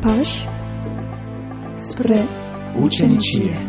Pași spre ucenicie.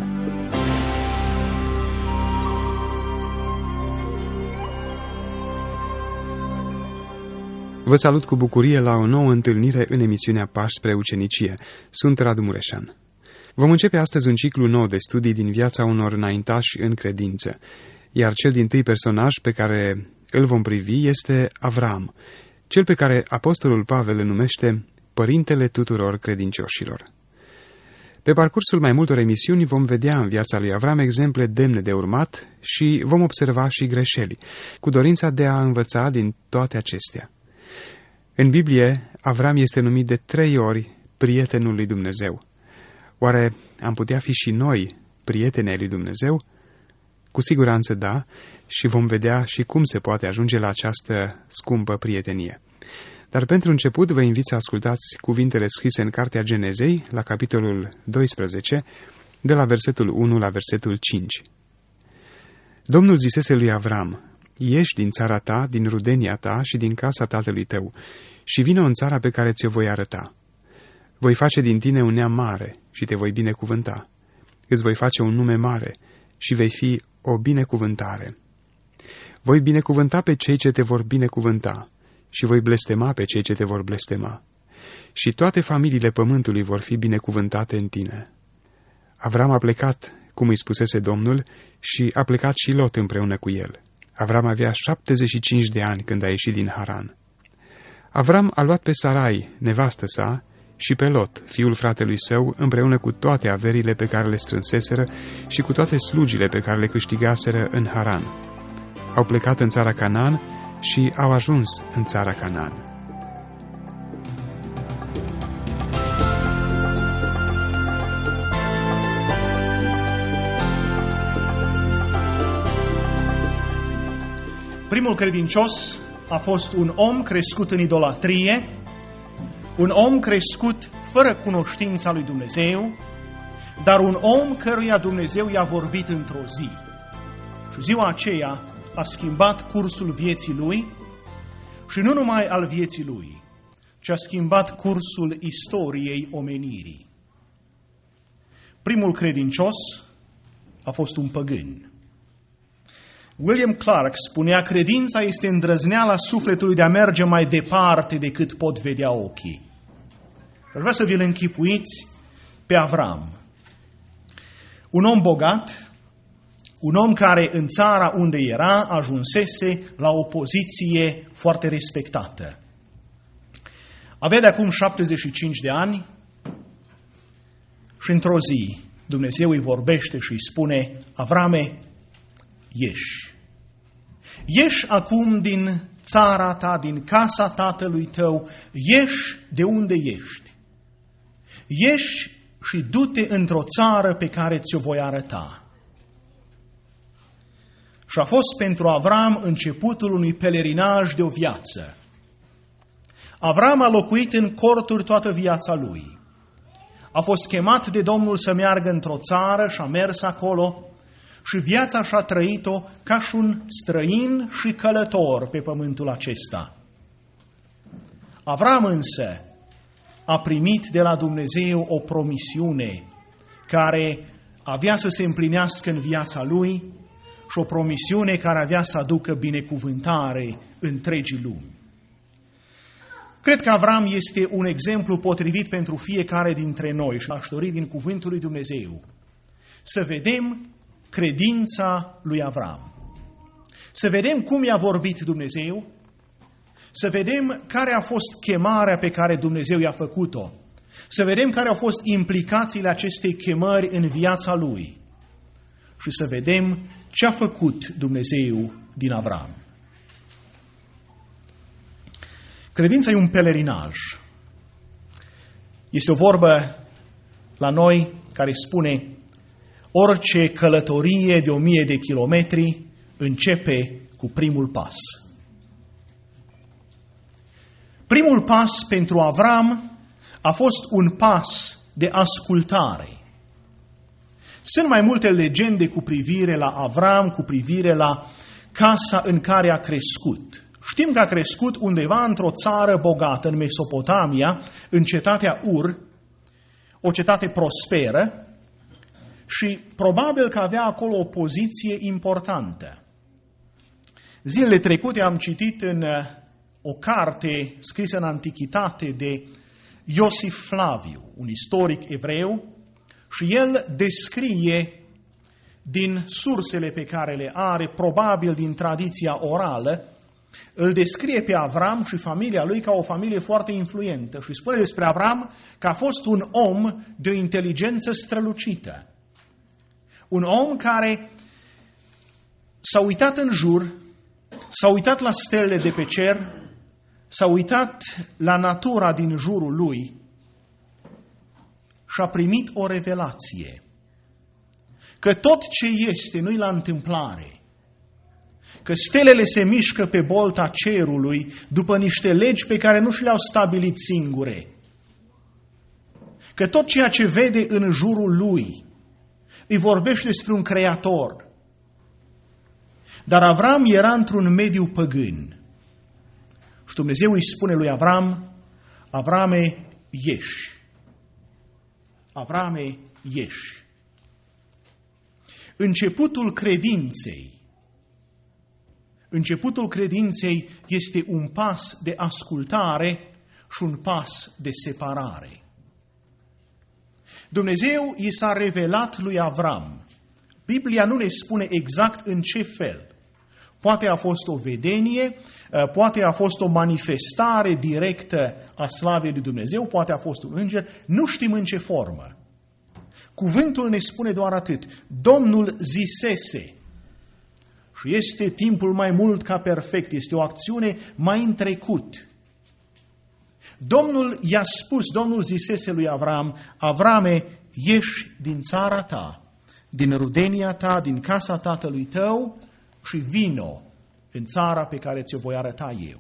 Vă salut cu bucurie la o nouă întâlnire în emisiunea Pași spre ucenicie. Sunt Radu Mureșan. Vom începe astăzi un ciclu nou de studii din viața unor înaintași în credință, iar cel dintâi personaj pe care îl vom privi este Avram, cel pe care apostolul Pavel îl numește părintele tuturor credincioșilor. Pe parcursul mai multor emisiuni vom vedea în viața lui Avram exemple demne de urmat și vom observa și greșeli, cu dorința de a învăța din toate acestea. În Biblie, Avram este numit de 3 ori prietenul lui Dumnezeu. Oare am putea fi și noi prieteni ai lui Dumnezeu? Cu siguranță da, și vom vedea și cum se poate ajunge la această scumpă prietenie. Dar pentru început vă invit să ascultați cuvintele scrise în Cartea Genezei, la capitolul 12, de la versetul 1 la versetul 5. Domnul zisese lui Avram: ieși din țara ta, din rudenia ta și din casa tatălui tău, și vină în țara pe care ți-o voi arăta. Voi face din tine un neam mare și te voi binecuvânta. Îți voi face un nume mare și vei fi o binecuvântare. Voi binecuvânta pe cei ce te vor binecuvânta și voi blestema pe cei ce te vor blestema. Și toate familiile pământului vor fi binecuvântate în tine. Avram a plecat, cum îi spusese Domnul, și a plecat și Lot împreună cu el. Avram avea 75 de ani când a ieșit din Haran. Avram a luat pe Sarai, nevastă sa, și pe Lot, fiul fratelui său, împreună cu toate averile pe care le strânseseră și cu toate slugile pe care le câștigaseră în Haran. Au plecat în țara Canaan și au ajuns în țara Canaan. Primul credincios a fost un om crescut în idolatrie, un om crescut fără cunoștința lui Dumnezeu, dar un om căruia Dumnezeu i-a vorbit într-o zi. Și ziua aceea a schimbat cursul vieții lui și nu numai al vieții lui, ci a schimbat cursul istoriei omenirii. Primul credincios a fost un păgân. William Clark spunea: credința este îndrăzneala sufletului de a merge mai departe decât pot vedea ochii. Aș vrea să vi-l închipuiți pe Avram. Un om bogat, un om care în țara unde era ajunsese la o poziție foarte respectată. Avea de acum 75 de ani și într-o zi Dumnezeu îi vorbește și îi spune: Avrame, ieși. Ieși acum din țara ta, din casa tatălui tău, ieși de unde ești. Ieși și du-te într-o țară pe care ți-o voi arăta. Și a fost pentru Avram începutul unui pelerinaj de o viață. Avram a locuit în corturi toată viața lui. A fost chemat de Domnul să meargă într-o țară și a mers acolo și viața și-a trăit-o ca și un străin și călător pe pământul acesta. Avram însă a primit de la Dumnezeu o promisiune care avea să se împlinească în viața lui și o promisiune care avea să aducă binecuvântare întregii lumi. Cred că Avram este un exemplu potrivit pentru fiecare dintre noi și aș dori din cuvântul lui Dumnezeu să vedem credința lui Avram. Să vedem cum i-a vorbit Dumnezeu, să vedem care a fost chemarea pe care Dumnezeu i-a făcut-o, să vedem care au fost implicațiile acestei chemări în viața lui și să vedem ce a făcut Dumnezeu din Avram. Credința e un pelerinaj. Este o vorbă la noi care spune: orice călătorie de 1000 de kilometri începe cu primul pas. Primul pas pentru Avram a fost un pas de ascultare. Sunt mai multe legende cu privire la Avram, cu privire la casa în care a crescut. Știm că a crescut undeva într-o țară bogată, în Mesopotamia, în cetatea Ur, o cetate prosperă și probabil că avea acolo o poziție importantă. Zilele trecute am citit în o carte scrisă în Antichitate de Iosif Flaviu, un istoric evreu, și el descrie din sursele pe care le are, probabil din tradiția orală, îl descrie pe Avram și familia lui ca o familie foarte influentă și spune despre Avram că a fost un om de o inteligență strălucită. Un om care s-a uitat în jur, s-a uitat la stelele de pe cer, s-a uitat la natura din jurul lui și a primit o revelație. Că tot ce este nu-i la întâmplare. Că stelele se mișcă pe bolta cerului după niște legi pe care nu și le-au stabilit singure. Că tot ceea ce vede în jurul lui îi vorbește despre un creator. Dar Avram era într-un mediu păgân. Și Dumnezeu îi spune lui Avram: Avrame, ieși. Avrame, ieși. Începutul credinței este un pas de ascultare și un pas de separare. Dumnezeu i s-a revelat lui Avram. Biblia nu ne spune exact în ce fel. Poate a fost o vedenie, poate a fost o manifestare directă a slavei lui Dumnezeu, poate a fost un înger, nu știm în ce formă. Cuvântul ne spune doar atât: Domnul zisese. Și este timpul mai mult ca perfect, este o acțiune mai în trecut. Domnul i-a spus, Domnul zisese lui Avram: Avrame, ieși din țara ta, din rudenia ta, din casa tatălui tău și vino în țara pe care ți-o voi arăta eu.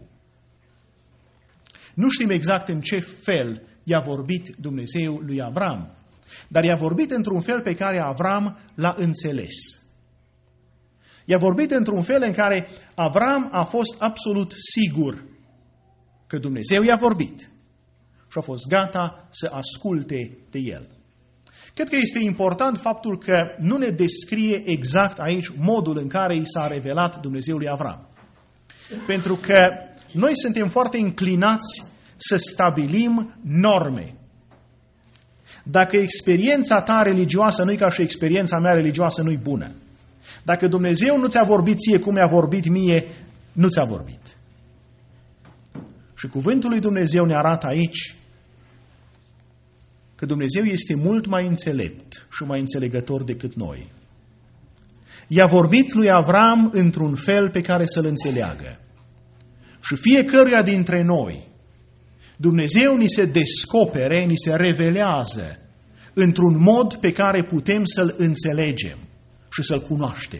Nu știm exact în ce fel i-a vorbit Dumnezeu lui Avram, dar i-a vorbit într-un fel pe care Avram l-a înțeles. I-a vorbit într-un fel în care Avram a fost absolut sigur că Dumnezeu i-a vorbit și a fost gata să asculte de el. Cred că este important faptul că nu ne descrie exact aici modul în care i s-a revelat Dumnezeu lui Avram. Pentru că noi suntem foarte inclinați să stabilim norme. Dacă experiența ta religioasă nu e ca și experiența mea religioasă, nu e bună. Dacă Dumnezeu nu ți-a vorbit ție cum mi-a vorbit mie, nu ți-a vorbit. Și cuvântul lui Dumnezeu ne arată aici că Dumnezeu este mult mai înțelept și mai înțelegător decât noi. I-a vorbit lui Avram într-un fel pe care să-l înțeleagă. Și fiecăruia dintre noi, Dumnezeu ni se descopere, ni se revelează într-un mod pe care putem să-l înțelegem și să-l cunoaștem.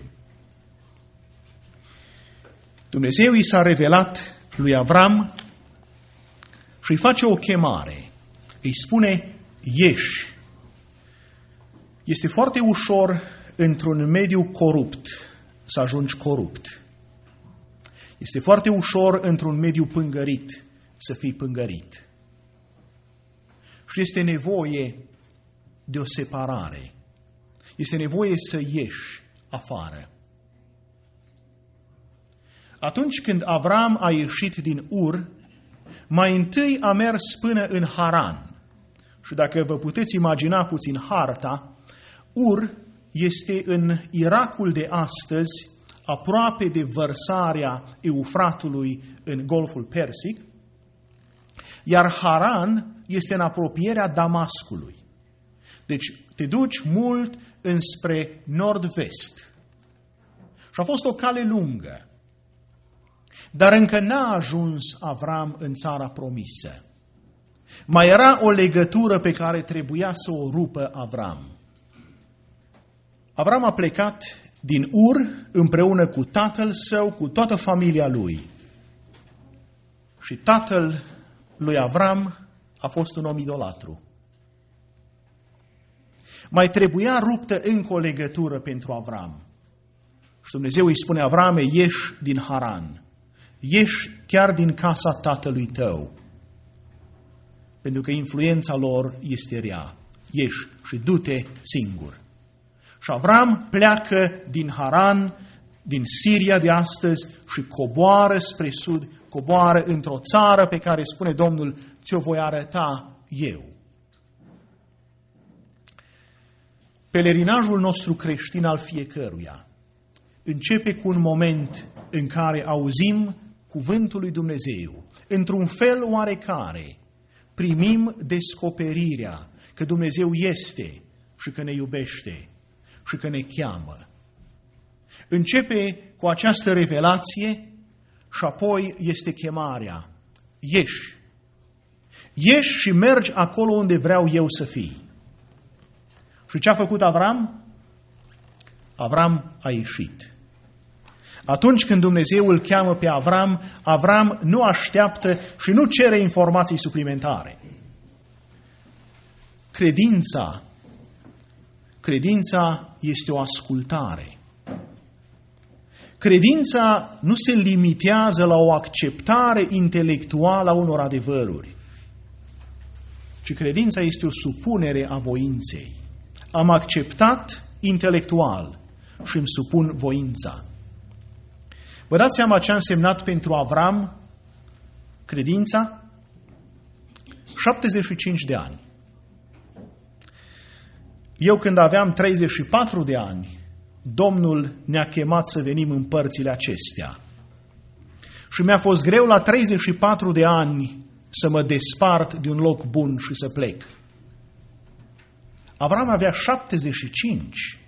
Dumnezeu i s-a revelat lui Avram și îi face o chemare. Îi spune: ieși. Este foarte ușor într-un mediu corupt să ajungi corupt. Este foarte ușor într-un mediu pângărit să fii pângărit. Și este nevoie de o separare. Este nevoie să ieși afară. Atunci când Avram a ieșit din Ur, mai întâi a mers până în Haran. Și dacă vă puteți imagina puțin harta, Ur este în Irakul de astăzi, aproape de vărsarea Eufratului în Golful Persic, iar Haran este în apropierea Damascului. Deci te duci mult înspre nord-vest. Și a fost o cale lungă. Dar încă n-a ajuns Avram în țara promisă. Mai era o legătură pe care trebuia să o rupă Avram. Avram a plecat din Ur împreună cu tatăl său, cu toată familia lui. Și tatăl lui Avram a fost un om idolatru. Mai trebuia ruptă încă o legătură pentru Avram. Și Dumnezeu îi spune: Avrame, ieși din Haran. Ieși chiar din casa tatălui tău. Pentru că influența lor este rea. ieși și du-te singur. Și Avram pleacă din Haran, din Siria de astăzi și coboară spre sud, coboară într-o țară pe care spune Domnul, ți-o voi arăta eu. Pelerinajul nostru creștin al fiecăruia începe cu un moment în care auzim cuvântul lui Dumnezeu. Într-un fel oarecare primim descoperirea că Dumnezeu este și că ne iubește și că ne cheamă. Începe cu această revelație și apoi este chemarea. Ieși. Ieși și mergi acolo unde vreau eu să fii. Și ce a făcut Avram? Avram a ieșit. Atunci când Dumnezeu îl cheamă pe Avram, Avram nu așteaptă și nu cere informații suplimentare. Credința este o ascultare. Credința nu se limitează la o acceptare intelectuală a unor adevăruri, ci credința este o supunere a voinței. Am acceptat intelectual și îmi supun voința. Vă dați seama ce a însemnat pentru Avram credința? 75 de ani. Eu când aveam 34 de ani, Domnul ne-a chemat să venim în părțile acestea. Și mi-a fost greu la 34 de ani să mă despart de un loc bun și să plec. Avram avea 75.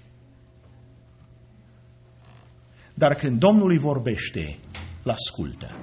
Dar când Domnul îi vorbește, l-ascultă.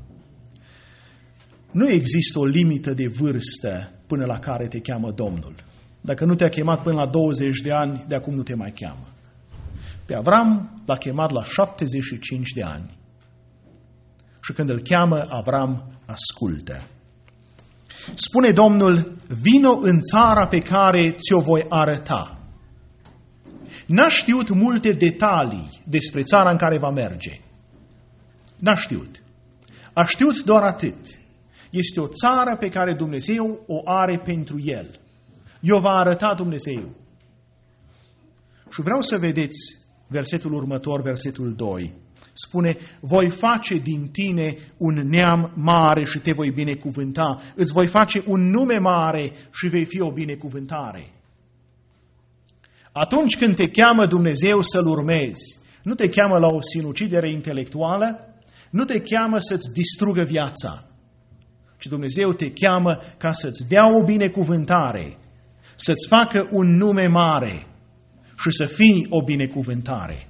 Nu există o limită de vârstă până la care te cheamă Domnul. Dacă nu te-a chemat până la 20 de ani, de acum nu te mai cheamă. Pe Avram l-a chemat la 75 de ani. Și când îl cheamă, Avram ascultă. Spune Domnul, vino în țara pe care ți-o voi arăta. N-a știut multe detalii despre țara în care va merge. N-a știut. A știut doar atât. Este o țară pe care Dumnezeu o are pentru el. I-o va arăta Dumnezeu. Și vreau să vedeți versetul următor, versetul 2. Spune, voi face din tine un neam mare și te voi binecuvânta. Îți voi face un nume mare și vei fi o binecuvântare. Atunci când te cheamă Dumnezeu să-L urmezi, nu te cheamă la o sinucidere intelectuală, nu te cheamă să-ți distrugă viața, ci Dumnezeu te cheamă ca să-ți dea o binecuvântare, să-ți facă un nume mare și să fii o binecuvântare.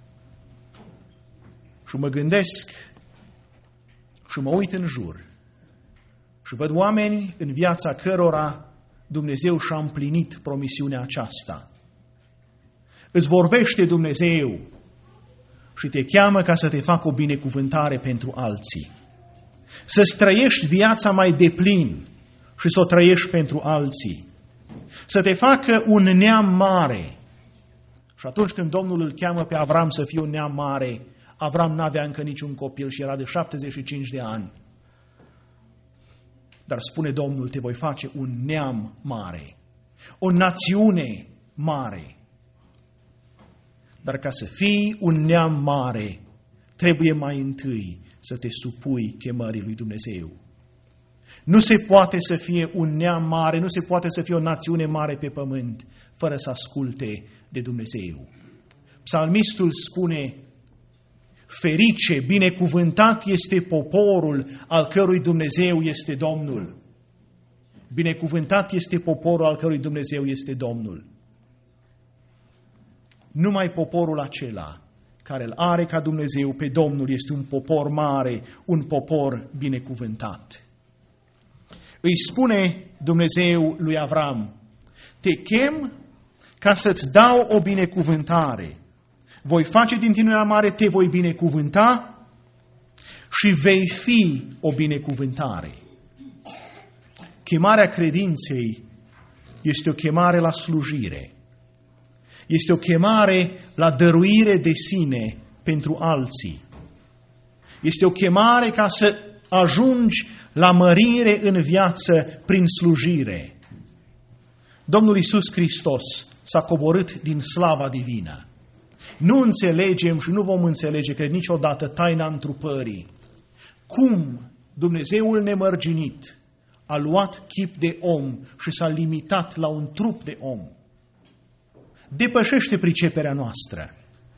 Și mă gândesc și mă uit în jur și văd oameni în viața cărora Dumnezeu și-a împlinit promisiunea aceasta. Îți vorbește Dumnezeu și te cheamă ca să te facă o binecuvântare pentru alții. Să-ți trăiești viața mai deplin și să o trăiești pentru alții. Să te facă un neam mare. Și atunci când Domnul îl cheamă pe Avram să fie un neam mare, Avram n-avea încă niciun copil și era de 75 de ani. Dar spune Domnul, te voi face un neam mare, o națiune mare. Dar ca să fii un neam mare, trebuie mai întâi să te supui chemării lui Dumnezeu. Nu se poate să fie un neam mare, nu se poate să fie o națiune mare pe pământ, fără să asculte de Dumnezeu. Psalmistul spune, ferice, binecuvântat este poporul al cărui Dumnezeu este Domnul. Binecuvântat este poporul al cărui Dumnezeu este Domnul. Numai poporul acela care îl are ca Dumnezeu pe Domnul este un popor mare, un popor binecuvântat. Îi spune Dumnezeu lui Avram, te chem ca să-ți dau o binecuvântare. Voi face din tine una mare, te voi binecuvânta și vei fi o binecuvântare. Chemarea credinței este o chemare la slujire. Este o chemare la dăruire de sine pentru alții. Este o chemare ca să ajungi la mărire în viață prin slujire. Domnul Iisus Hristos s-a coborât din slava divină. Nu înțelegem și nu vom înțelege, cred, niciodată taina întrupării. Cum Dumnezeul nemărginit a luat chip de om și s-a limitat la un trup de om. Depășește priceperea noastră.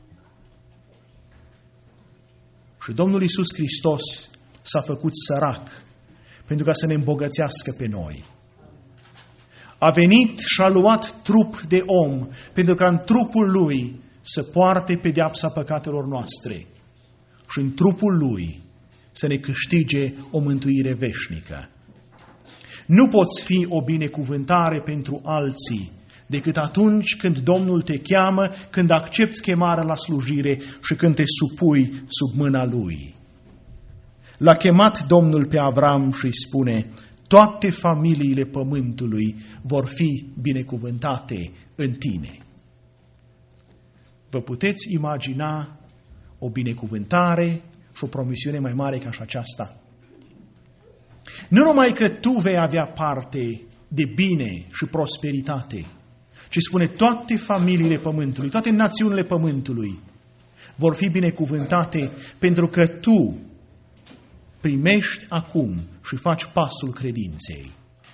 Și Domnul Iisus Hristos s-a făcut sărac pentru ca să ne îmbogățească pe noi. A venit și a luat trup de om pentru ca în trupul Lui să poarte pedeapsa păcatelor noastre și în trupul Lui să ne câștige o mântuire veșnică. Nu poți fi o binecuvântare pentru alții decât atunci când Domnul te cheamă, când accepți chemarea la slujire și când te supui sub mâna Lui. L-a chemat Domnul pe Avram și îi spune: toate familiile pământului vor fi binecuvântate în tine. Vă puteți imagina o binecuvântare și o promisiune mai mare ca și aceasta? Nu numai că tu vei avea parte de bine și prosperitate, ci spune toate familiile pământului, toate națiunile pământului vor fi binecuvântate pentru că tu primești acum și faci pasul credinței.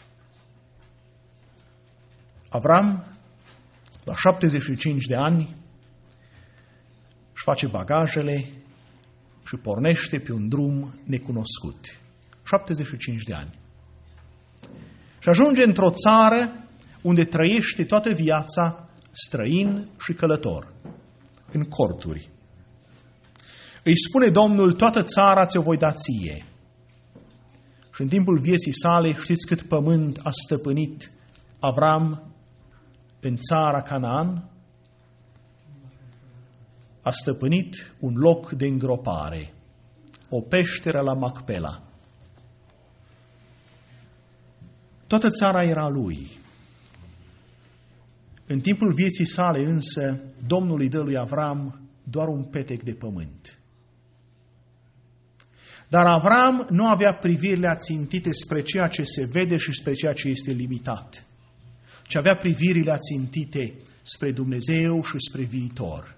Avram, la 75 de ani, își face bagajele și pornește pe un drum necunoscut. 75 de ani. Și ajunge într-o țară unde trăiește toată viața străin și călător, în corturi. Îi spune Domnul: toată țara ți-o voi da ție. Și în timpul vieții sale, știți cât pământ a stăpânit Avram în țara Canaan? A stăpânit un loc de îngropare, o peșteră la Macpela. Toată țara era lui. În timpul vieții sale însă, Domnul îi dă lui Avram doar un petec de pământ. Dar Avram nu avea privirile ațintite spre ceea ce se vede și spre ceea ce este limitat, ci avea privirile ațintite spre Dumnezeu și spre viitor.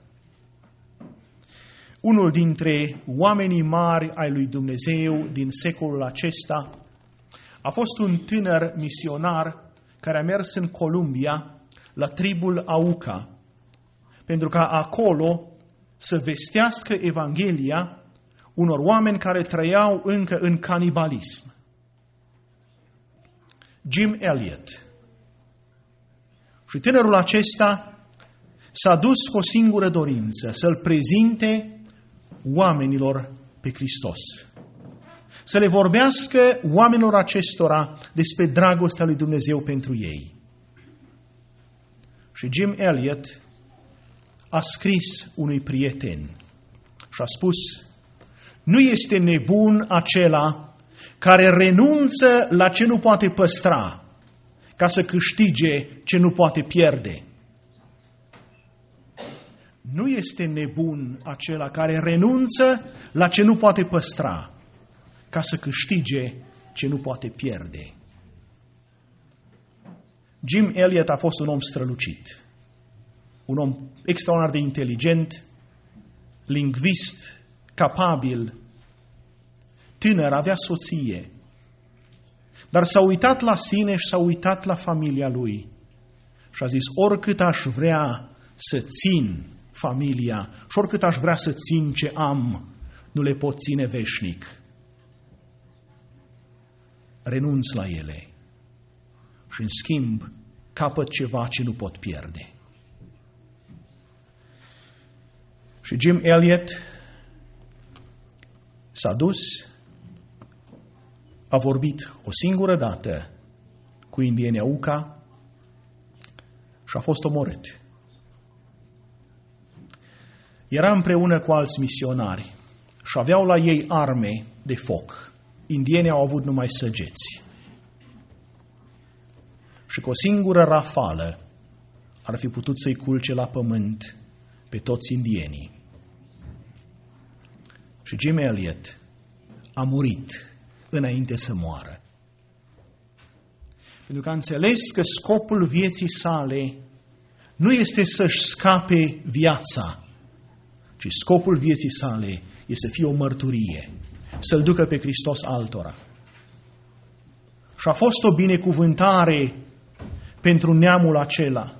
Unul dintre oamenii mari ai lui Dumnezeu din secolul acesta a fost un tânăr misionar care a mers în Columbia, la tribul Auca, pentru ca acolo să vestească Evanghelia unor oameni care trăiau încă în canibalism. Jim Elliot. Și tânărul acesta s-a dus cu o singură dorință: să-L prezinte oamenilor pe Hristos. Să le vorbească oamenilor acestora despre dragostea lui Dumnezeu pentru ei. Și Jim Elliot a scris unui prieten și a spus: nu este nebun acela care renunță la ce nu poate păstra ca să câștige ce nu poate pierde. Nu este nebun acela care renunță la ce nu poate păstra ca să câștige ce nu poate pierde. Jim Elliot a fost un om strălucit, un om extraordinar de inteligent, lingvist, capabil, tânăr, avea soție, dar s-a uitat la sine și s-a uitat la familia lui și a zis: oricât aș vrea să țin familia și oricât aș vrea să țin ce am, nu le pot ține veșnic. Renunț la ele și în schimb capăt ceva ce nu pot pierde. Și Jim Elliot s-a dus, a vorbit o singură dată cu indienii Auca și a fost omorât. Era împreună cu alți misionari și aveau la ei arme de foc. Indienii au avut numai săgeți. Și cu o singură rafală ar fi putut să-i culce la pământ pe toți indienii. Și Jim Elliot a murit înainte să moară. Pentru că a înțeles că scopul vieții sale nu este să-și scape viața, ci scopul vieții sale este să fie o mărturie, să-L ducă pe Hristos altora. Și a fost o binecuvântare pentru neamul acela.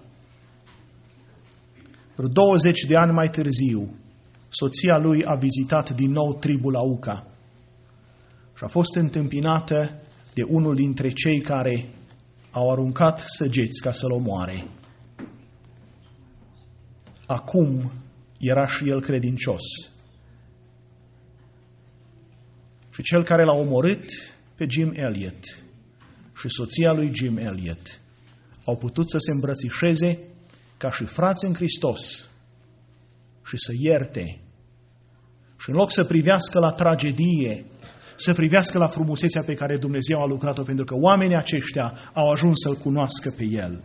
Vreo 20 de ani mai târziu, soția lui a vizitat din nou tribul Auca și a fost întâmpinată de unul dintre cei care au aruncat săgeți ca să-l omoare. Acum era și el credincios. Și cel care l-a omorât pe Jim Elliot și soția lui Jim Elliot au putut să se îmbrățișeze ca și frați în Hristos și să ierte. Și în loc să privească la tragedie, să privească la frumusețea pe care Dumnezeu a lucrat-o, pentru că oamenii aceștia au ajuns să-L cunoască pe El.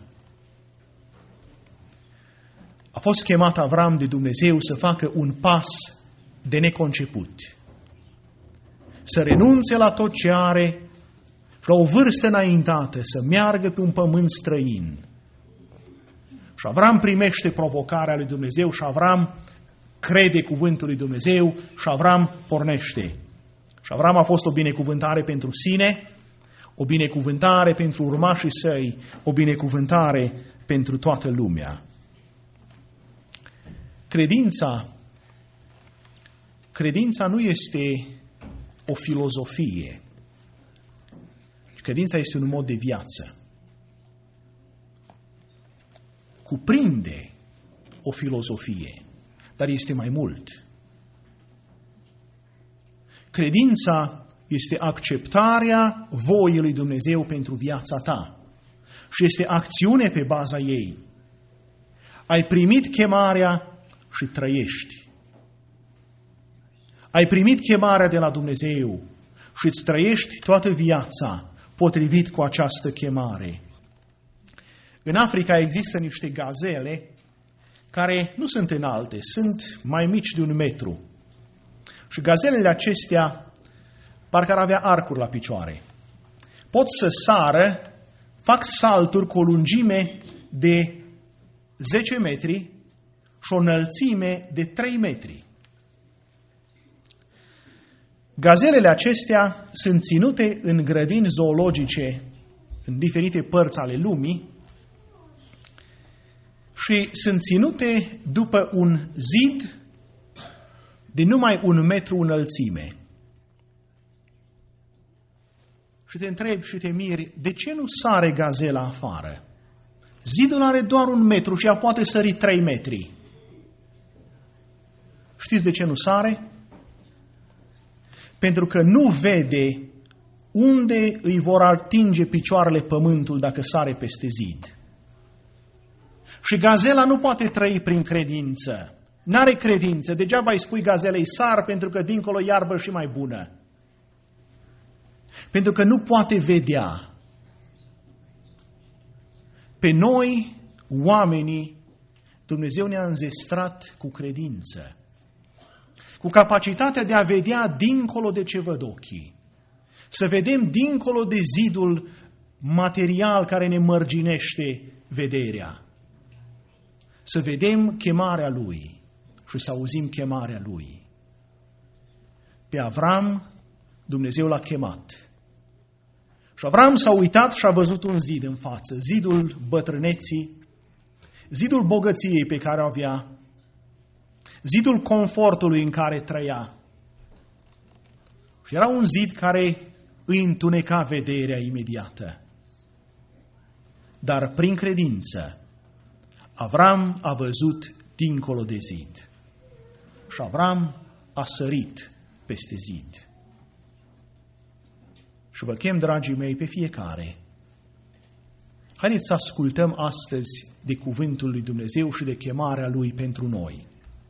A fost chemat Avram de Dumnezeu să facă un pas de neconceput. Să renunțe la tot ce are și la o vârstă înaintată, să meargă pe un pământ străin. Și Avram primește provocarea lui Dumnezeu și Avram crede cuvântul lui Dumnezeu și Avram pornește. Și Avram a fost o binecuvântare pentru sine, o binecuvântare pentru urmașii săi, o binecuvântare pentru toată lumea. Credința nu este o filozofie. Credința este un mod de viață. Cuprinde o filozofie, dar este mai mult. Credința este acceptarea voii lui Dumnezeu pentru viața ta și este acțiune pe baza ei. Ai primit chemarea și trăiești. Ai primit chemarea de la Dumnezeu și îți trăiești toată viața potrivit cu această chemare. În Africa există niște gazele care nu sunt înalte, sunt mai mici de 1 metru. Și gazelele acestea parcă ar avea arcuri la picioare. Pot să sară, fac salturi cu o lungime de 10 metri și o înălțime de 3 metri. Gazelele acestea sunt ținute în grădini zoologice în diferite părți ale lumii și sunt ținute după un zid de numai 1 metru înălțime. Și te întrebi și te miri, de ce nu sare gazela afară? Zidul are doar 1 metru și ea poate sări 3 metri. Știți de ce nu sare? Pentru că nu vede unde îi vor atinge picioarele pământul dacă sare peste zid. Și gazela nu poate trăi prin credință. N-are credință. Degeaba îi spui gazelei sar pentru că dincolo e iarbă și mai bună. Pentru că nu poate vedea. Pe noi, oamenii, Dumnezeu ne-a înzestrat cu credință. Cu capacitatea de a vedea dincolo de ce văd ochii. Să vedem dincolo de zidul material care ne mărginește vederea. Să vedem chemarea Lui și să auzim chemarea Lui. Pe Avram, Dumnezeu l-a chemat. Și Avram s-a uitat și a văzut un zid în față. Zidul bătrâneții, zidul bogăției pe care o avea, zidul confortului în care trăia. Și era un zid care îi întuneca vederea imediată. Dar prin credință, Avram a văzut dincolo de zid. Și Avram a sărit peste zid. Și vă chem, dragii mei, pe fiecare. Haideți să ascultăm astăzi de cuvântul lui Dumnezeu și de chemarea Lui pentru noi.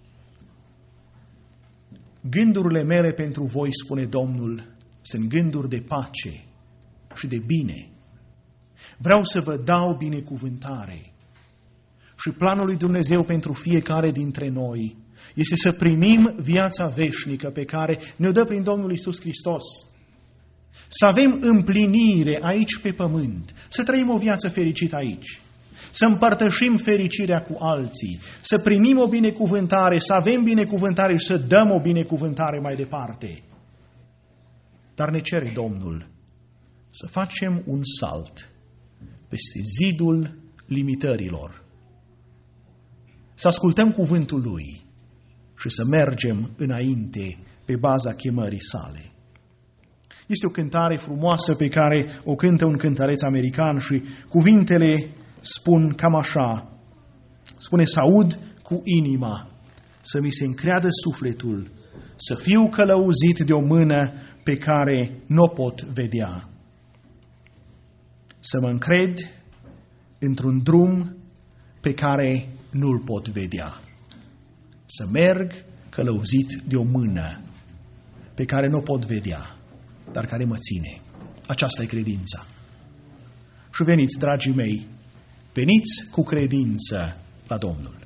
Gândurile mele pentru voi, spune Domnul, sunt gânduri de pace și de bine. Vreau să vă dau binecuvântare. Și planul lui Dumnezeu pentru fiecare dintre noi este să primim viața veșnică pe care ne-o dă prin Domnul Iisus Hristos. să avem împlinire aici pe pământ, să trăim o viață fericită aici, să împărtășim fericirea cu alții, să primim o binecuvântare, să avem binecuvântare și să dăm o binecuvântare mai departe. Dar ne cere Domnul să facem un salt peste zidul limitărilor, să ascultăm cuvântul Lui și să mergem înainte pe baza chemării sale. Este o cântare frumoasă pe care o cântă un cântăreț american și cuvintele spun cam așa. Spune: să aud cu inima, să mi se încreadă sufletul, să fiu călăuzit de o mână pe care n-o pot vedea. Să mă încred într-un drum pe care nu-l pot vedea. Să merg călăuzit de o mână pe care nu o pot vedea, dar care mă ține. Aceasta e credința. Și veniți, dragii mei, veniți cu credință la Domnul.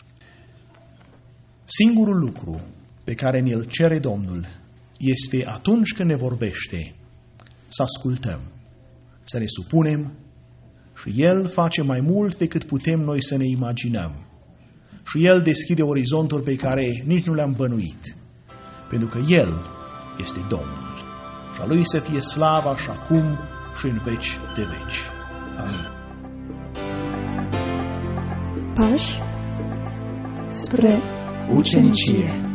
Singurul lucru pe care ne-l cere Domnul este atunci când ne vorbește să ascultăm, să ne supunem și El face mai mult decât putem noi să ne imaginăm. Și El deschide orizonturi pe care nici nu le-am bănuit, pentru că El este Domnul. Și a Lui să fie slava și acum și în veci de veci. Amin. Pași spre ucenicie.